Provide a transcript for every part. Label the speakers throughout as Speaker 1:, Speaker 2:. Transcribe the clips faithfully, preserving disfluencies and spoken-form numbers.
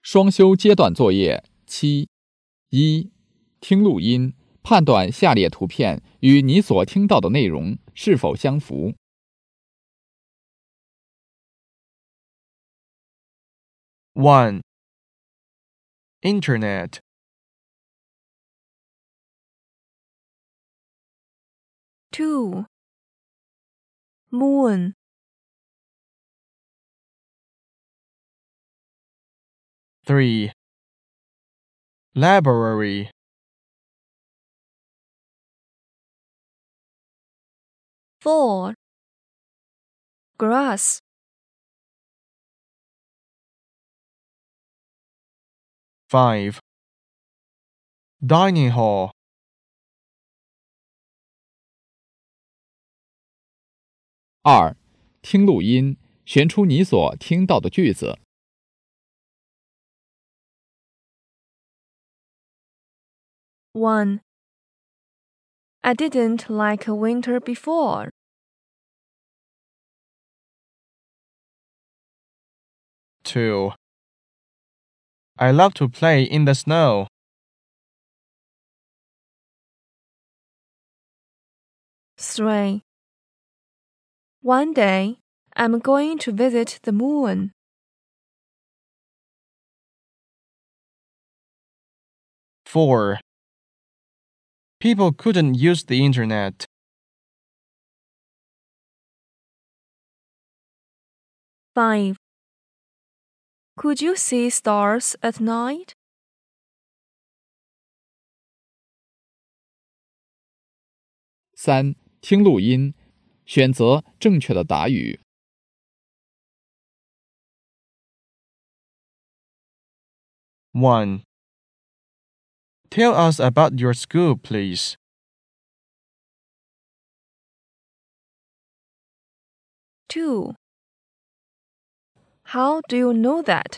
Speaker 1: 双修阶段作业七一，听录音，判断下列图片与你所听到的内容是否相符。
Speaker 2: one. Internet.
Speaker 3: two. Moon.
Speaker 2: three. Library.
Speaker 3: four. Grass.
Speaker 2: five. Dining hall.
Speaker 1: 二，听录音，选出你所听到的句子。
Speaker 3: one. I didn't like winter before.
Speaker 2: two. I love to play in the snow.
Speaker 3: three. One day, I'm going to visit the moon.
Speaker 2: four. People couldn't use the internet.
Speaker 3: five. Could you see stars at night?
Speaker 1: 三，听录音，选择正确的答语。
Speaker 2: one. Tell us about your school, please.
Speaker 3: two. How do you know that?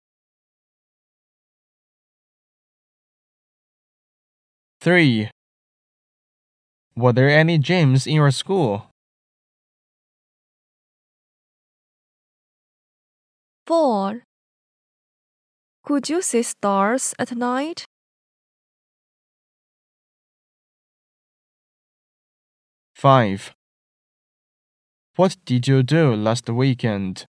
Speaker 2: three. Were there any gyms in your school?
Speaker 3: four. Could you see stars at night?
Speaker 2: five. What did you do last weekend?